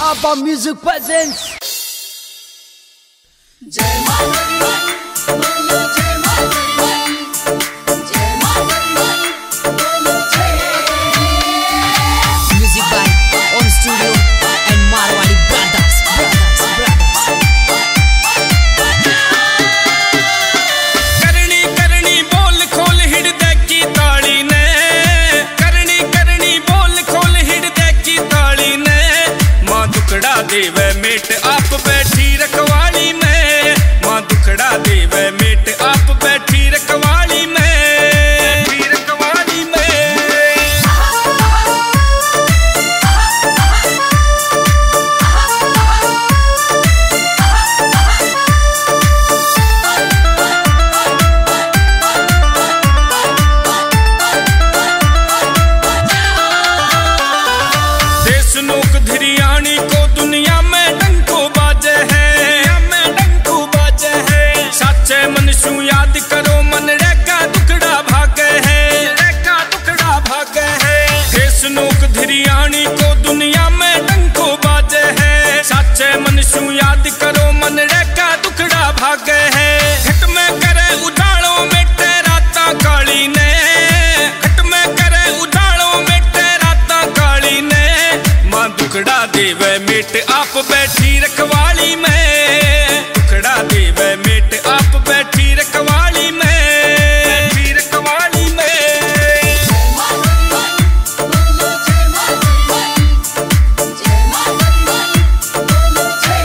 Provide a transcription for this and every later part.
ABBA Music presents जय मां बोलो जय मां जय मां बोलो जय। Music by Om Studio and Marwadi Brothers. करनी करनी बोल खोल हिड़दे की ताली ने, करनी करनी बोल खोल हिड़दे की ताली ने। मां दुखड़ा देवे मेट आप बैठी रखवाली में, मां दुखड़ा देवे मेट आप बैठी रखवाली में, बैठी रखवाली में। देश नोक धिरियाणी को दुनिया में डंको बाजे है, में डंको बाजे है। साचे मनसू याद करो मन रेखा दुखड़ा भागे है, रेखा दुखड़ा भागे है। देश नोक धिरियाणी को दुनिया में डंको बाजे है, साचे मनसू याद करो मन रेखा दुखड़ा भागे है। घट में करे उजाड़ो मेटे राता काली ने, घट में करे उजाड़ो मेटे राता काली ने। मां दुखड़ा देवे मेट आप बैठी रखवाली में, दुखड़ा देवे मेट आप बैठी रखवाली में, बैठी रखवाली में। जय मां बोलो जय मां बोलो जय।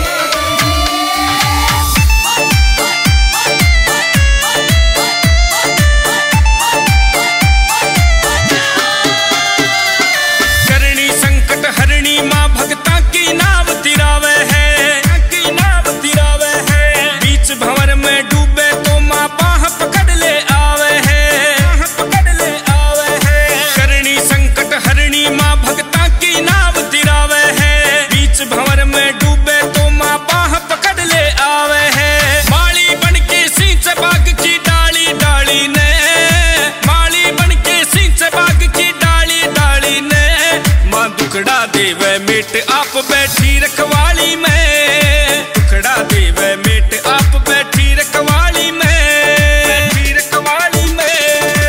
करणी संकट हरणी मां भक्ता की नाव तिरावे है, की नाव तिरावे है। बीच भंवर में डूबे तो मां बाह पकड़ ले आवे है, बाह पकड़ ले आवे है। करणी संकट हरणी मां भक्ता की नाव तिरावे है, बीच भंवर में डूबे तो मां बाह पकड़ ले आवे है। माली बनके सींच बाग की डाली डाली ने, माली बनके सींच बाग की डाली डाली ने। मां दुखड़ा देवे मेट आप बैठी रखवाली में, दुखड़ा देवे मेट आप बैठी रखवाली में, बैठी रखवाली में।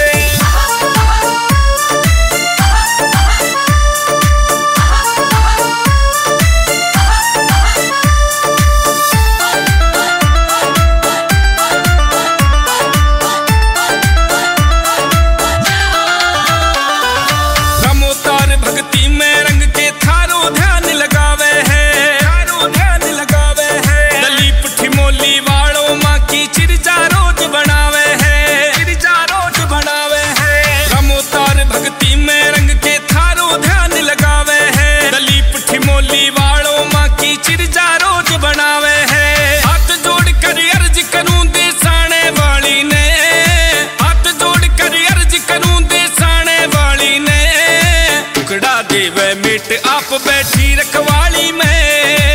रमोतार भक्ति में रंग के थारो ध्यान लगावे है, थारो ध्यान लगावे है। दलीप ठिमोली वालों मां की चिरजा रोज बनावे है, चिरजा रोज बनावे है। रमोतार भक्ति में रंग के थारो ध्यान लगावे है, दलीप ठिमोली वालों मां की चिरजा रोज बनावे है। हाथ जोड़ कर अर्ज करूं दे साने वाली ने, हाथ जोड़ कर अर्ज करूं दे साने वाली ने। दुखड़ा देवे मेट आप बैठी रखवाली में,